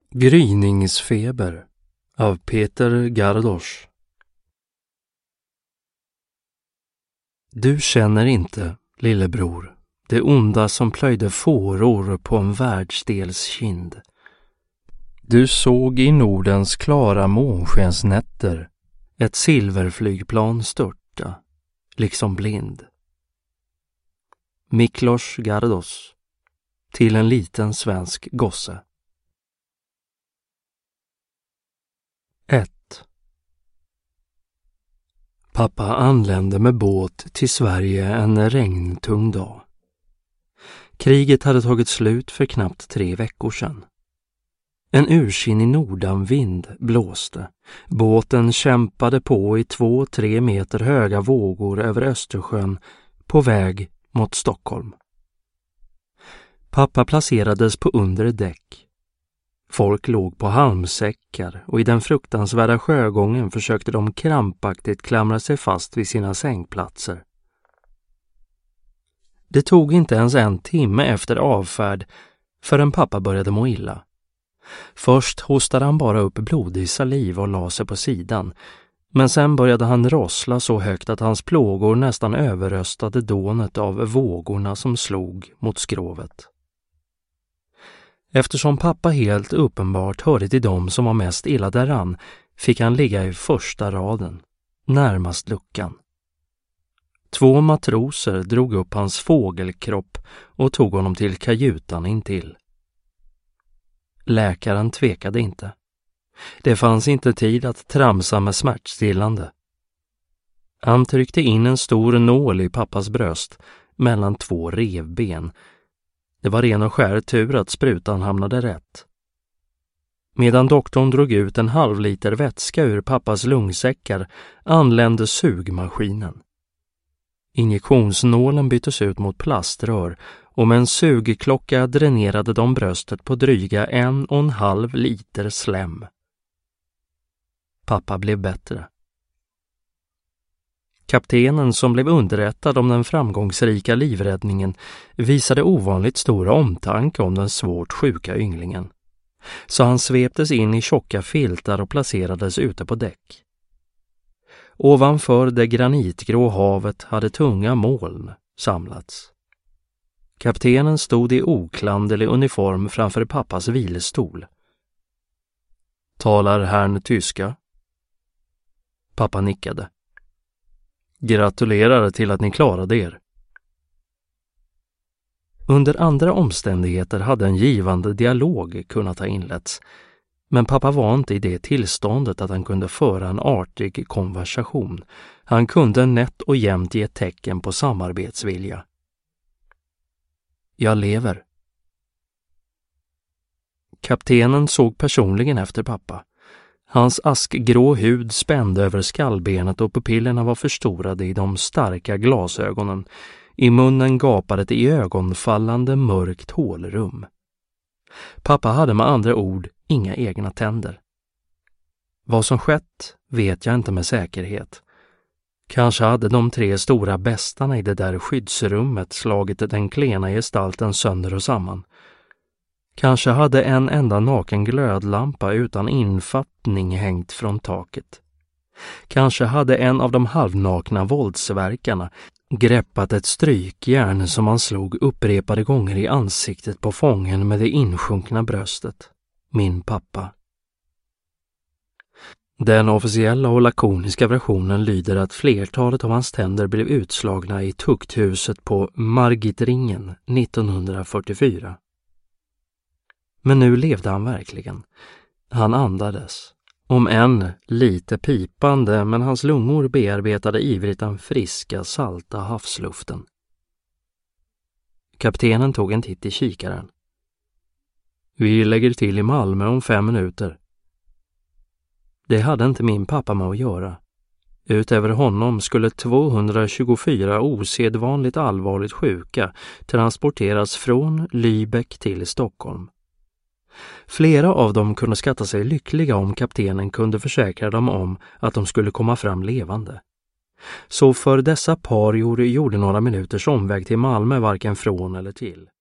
Gryningsfeber av Peter Gardosz. Du känner inte, lillebror, det onda som plöjde fåror på en världsdels kind. Du såg i Nordens klara månskensnätter ett silverflygplan störta, liksom blind. Miklos Gardosz, till en liten svensk gosse. 1. Pappa anlände med båt till Sverige en regntung dag. Kriget hade tagit slut för knappt 3 veckor sedan. En ursinnig nordanvind blåste. Båten kämpade på i 2-3 meter höga vågor över Östersjön på väg mot Stockholm. Pappa placerades på undre däck. Folk låg på halmsäckar och i den fruktansvärda sjögången försökte de krampaktigt klamra sig fast vid sina sängplatser. Det tog inte ens 1 timme efter avfärd förrän pappa började må illa. Först hostade han bara upp blodig saliv och la sig på sidan, men sen började han rossla så högt att hans plågor nästan överröstade dånet av vågorna som slog mot skrovet. Eftersom pappa helt uppenbart hörde till dem som var mest illa däran fick han ligga i första raden, närmast luckan. 2 matroser drog upp hans fågelkropp och tog honom till kajutan intill. Läkaren tvekade inte. Det fanns inte tid att tramsa med smärtstillande. Han tryckte in en stor nål i pappas bröst mellan 2 revben. Det var ren och skär tur att sprutan hamnade rätt. Medan doktorn drog ut en halvliter vätska ur pappas lungsäckar anlände sugmaskinen. Injektionsnålen byttes ut mot plaströr och med en sugklocka dränerade de bröstet på dryga 1,5 liter slem. Pappa blev bättre. Kaptenen som blev underrättad om den framgångsrika livräddningen visade ovanligt stor omtanke om den svårt sjuka ynglingen. Så han sveptes in i tjocka filtar och placerades ute på däck. Ovanför det granitgrå havet hade tunga moln samlats. Kaptenen stod i oklanderlig uniform framför pappas vilstol. Talar herrn tyska? Pappa nickade. Gratulerar till att ni klarade er. Under andra omständigheter hade en givande dialog kunnat ha inletts, men pappa var inte i det tillståndet att han kunde föra en artig konversation. Han kunde nätt och jämnt ge tecken på samarbetsvilja. Jag lever. Kaptenen såg personligen efter pappa. Hans askgrå hud spände över skallbenet och pupillerna var förstorade i de starka glasögonen. I munnen gapade ett iögonfallande mörkt hålrum. Pappa hade med andra ord inga egna tänder. Vad som skett vet jag inte med säkerhet. Kanske hade de 3 stora bästarna i det där skyddsrummet slagit den klena gestalten sönder och samman. Kanske hade en enda naken glödlampa utan infattning hängt från taket. Kanske hade en av de halvnakna våldsverkarna greppat ett strykjärn som han slog upprepade gånger i ansiktet på fången med det insjunkna bröstet. Min pappa. Den officiella och lakoniska versionen lyder att flertalet av hans tänder blev utslagna i tukthuset på Margitringen 1944. Men nu levde han verkligen. Han andades. Om än lite pipande, men hans lungor bearbetade ivrigt den friska, salta havsluften. Kaptenen tog en titt i kikaren. Vi lägger till i Malmö om 5 minuter. Det hade inte min pappa med att göra. Utöver honom skulle 224 osedvanligt allvarligt sjuka transporteras från Lübeck till Stockholm. Flera av dem kunde skatta sig lyckliga om kaptenen kunde försäkra dem om att de skulle komma fram levande. Så för dessa par gjorde några minuters omväg till Malmö varken från eller till.